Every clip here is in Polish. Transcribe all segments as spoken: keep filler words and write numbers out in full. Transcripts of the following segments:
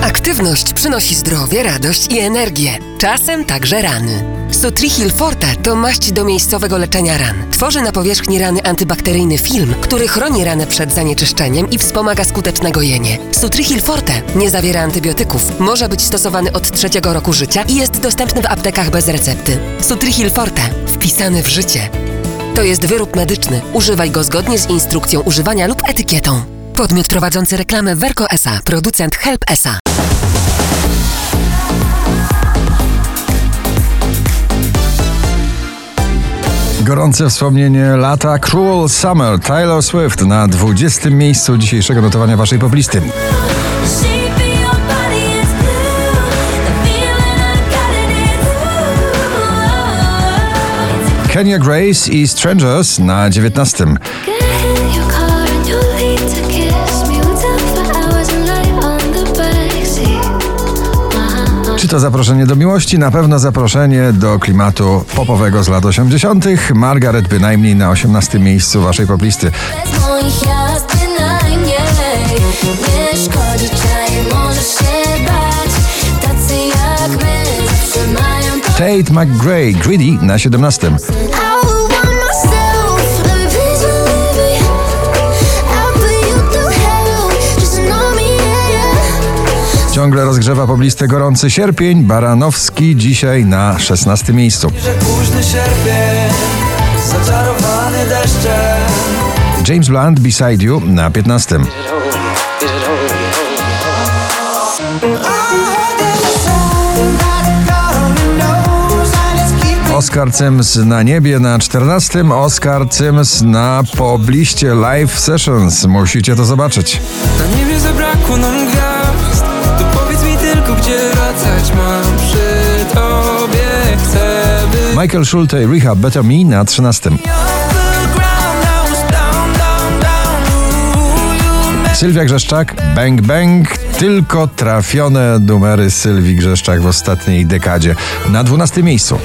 Aktywność przynosi zdrowie, radość i energię. Czasem także rany. Sutrihil Forte to maść do miejscowego leczenia ran. Tworzy na powierzchni rany antybakteryjny film, który chroni ranę przed zanieczyszczeniem i wspomaga skuteczne gojenie. Sutrihil Forte nie zawiera antybiotyków, może być stosowany od trzeciego roku życia i jest dostępny w aptekach bez recepty. Sutrihil Forte. Wpisany w życie. To jest wyrób medyczny. Używaj go zgodnie z instrukcją używania lub etykietą. Podmiot prowadzący reklamę Verco S A. Producent Help S A. Gorące wspomnienie lata. Cruel Summer, Taylor Swift na dwudziestym miejscu dzisiejszego notowania waszej poplisty. Kenya Grace i Strangers na dziewiętnastym. Czy to zaproszenie do miłości? Na pewno zaproszenie do klimatu popowego z lat osiemdziesiątych. Margaret bynajmniej na osiemnastym miejscu waszej poplisty. Tate McRae, Greedy na siedemnastym. Ciągle rozgrzewa pobliste gorący sierpień. Baranowski dzisiaj na szesnastym miejscu. James Blunt, Beside You na piętnastym. Oscar Sims na niebie na czternastym. Oscar Sims na pobliście Live Sessions. Musicie to zobaczyć. Na niebie zabrakło nam gwiazd. To powiedz mi tylko, gdzie wracać mam przy tobie. Chcę być... Michael Schulte, Rehab, Better Me na trzynastym. Sylwia Grzeszczak, Bang Bang. Tylko trafione numery Sylwii Grzeszczak w ostatniej dekadzie. Na dwunastym miejscu.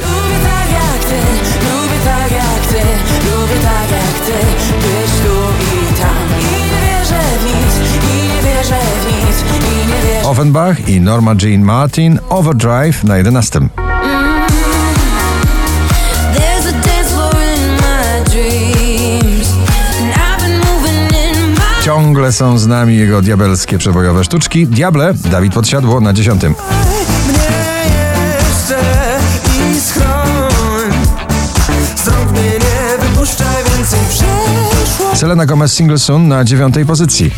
Offenbach i Norma Jean Martin, Overdrive na jedenastym. Ciągle są z nami jego diabelskie przebojowe sztuczki. Diable, Dawid Podsiadło na dziesiątym. Selena Gomez, Single Soon na dziewiątej pozycji.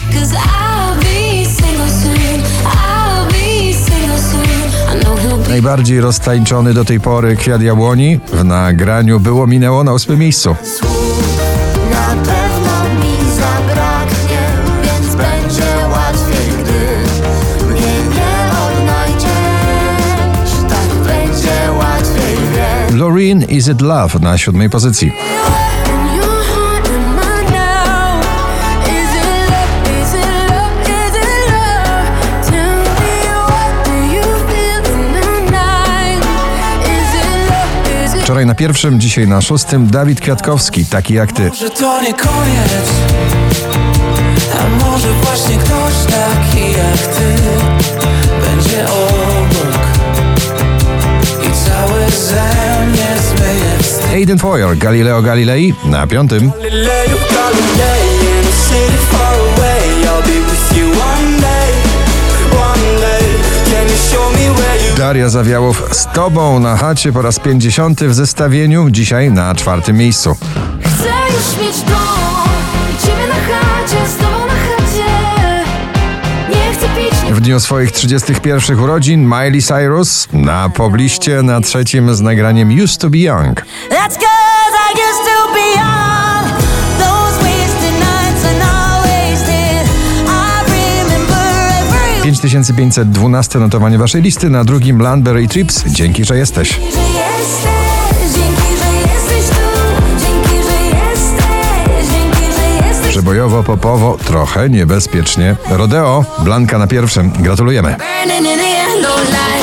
Najbardziej roztańczony do tej pory Kwiat Jabłoni w nagraniu Było minęło na ósmym miejscu. Na pewno mi zabraknie, więc będzie łatwiej, gdy mnie nie odnajdziesz. Tak będzie łatwiej, wiem. Loreen, Is It Love na siódmej pozycji. Wczoraj na pierwszym, dzisiaj na szóstym. Dawid Kwiatkowski, Taki jak ty. Może to nie koniec, a może właśnie ktoś taki jak ty będzie obok i cały ze mnie zmyje wstyd. Aiden Foyer, Galileo Galilei na piątym. Daria Zawiałow, Z tobą na chacie po raz pięćdziesiąty w zestawieniu, dzisiaj na czwartym miejscu. Chcę już mieć dom i ciebie na chacie, z tobą na chacie. Nie chcę pić. W dniu swoich trzydziestych pierwszych urodzin Miley Cyrus na pobliście na trzecim z nagraniem Used to be Young. That's 'cause I used to be young. Those wasted nights are not wasted. I remember every... pięć tysięcy pięćset dwanaście notowanie waszej listy, na drugim Landberry Trips. Dzięki, że jesteś. Że jesteś, dzięki, że jesteś tu. Dzięki, że jesteś, dzięki, że jesteś. Przebojowo, popowo, trochę niebezpiecznie. Rodeo, Blanka na pierwszym. Gratulujemy. Burning in the end, no lie.